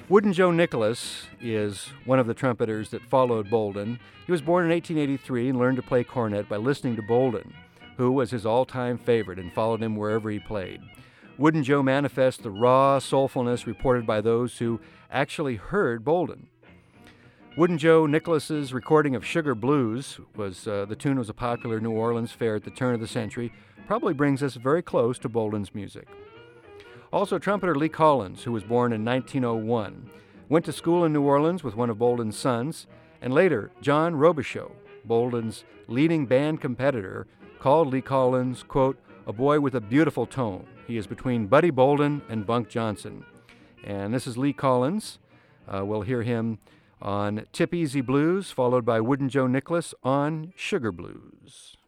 Wooden Joe Nicholas is one of the trumpeters that followed Bolden. He was born in 1883 and learned to play cornet by listening to Bolden, who was his all-time favorite and followed him wherever he played. Wooden Joe manifests the raw soulfulness reported by those who actually heard Bolden. Wooden Joe Nicholas's recording of Sugar Blues the tune was a popular New Orleans fare at the turn of the century, probably brings us very close to Bolden's music. Also, trumpeter Lee Collins, who was born in 1901, went to school in New Orleans with one of Bolden's sons, and later John Robichaux, Bolden's leading band competitor, called Lee Collins, quote, a boy with a beautiful tone. He is between Buddy Bolden and Bunk Johnson. And this is Lee Collins. We'll hear him on Tip Easy Blues, followed by Wooden Joe Nicholas on Sugar Blues.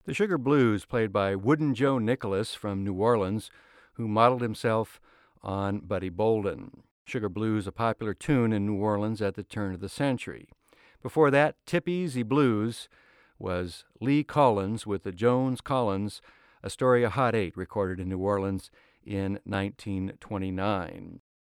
The Sugar Blues, played by Wooden Joe Nicholas from New Orleans, who modeled himself on Buddy Bolden. Sugar Blues, a popular tune in New Orleans at the turn of the century. Before that, Tip-Easy Blues was Lee Collins with the Jones Collins Astoria Hot 8, recorded in New Orleans in 1929.